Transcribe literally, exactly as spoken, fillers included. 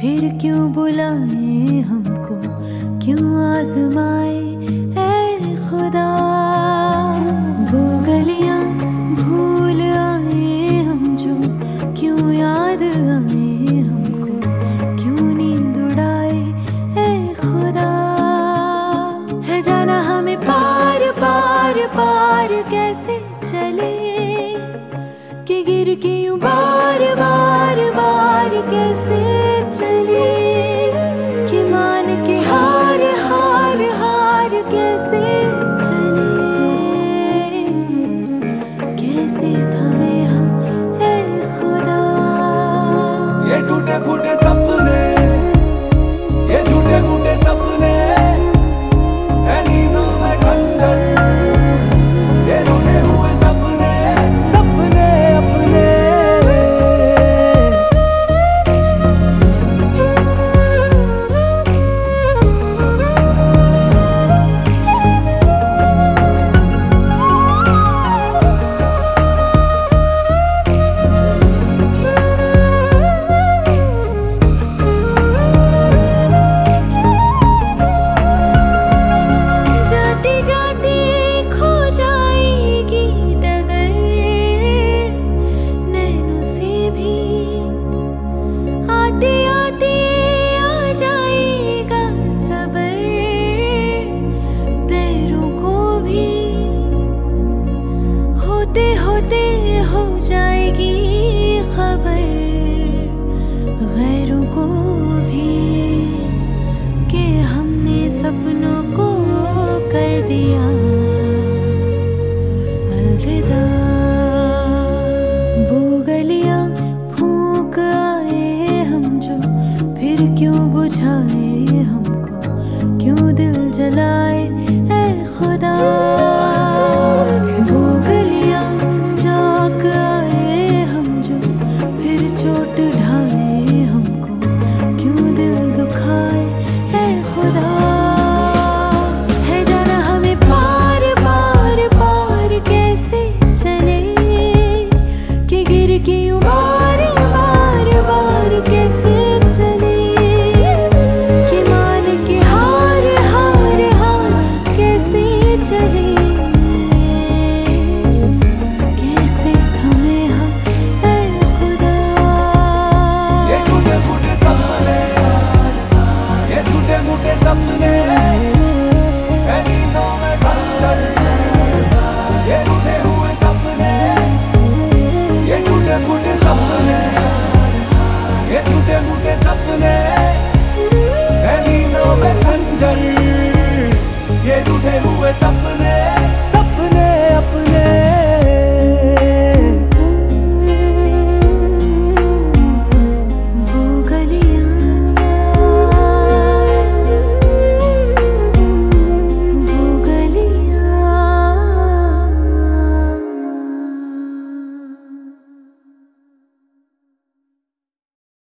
फिर क्यों बुलाए हमको, क्यों आजमाए ऐ खुदा। वो गलियां भूल आए हम जो, क्यों याद आए हमको, क्यों नींद उड़ाए ऐ खुदा। है जाना हमें पार पार पार कैसे चले, कि गिर के यूं बार बार बार कैसे चले, कि मान के हार हार हार कैसे चले, कैसे थमे हम ऐ खुदा। ये टूटे फूटे सपने, ये झूठे फूटे सपने, है नींदों में खंजर, ये रूठे हुए सपने, सपने अपने। होते होते हो जाएगी खबर गैरों को भी, कि हमने सपनों को कर दिया अलविदा। वो गलियां फूंक आए हम जो, फिर क्यों बुझाए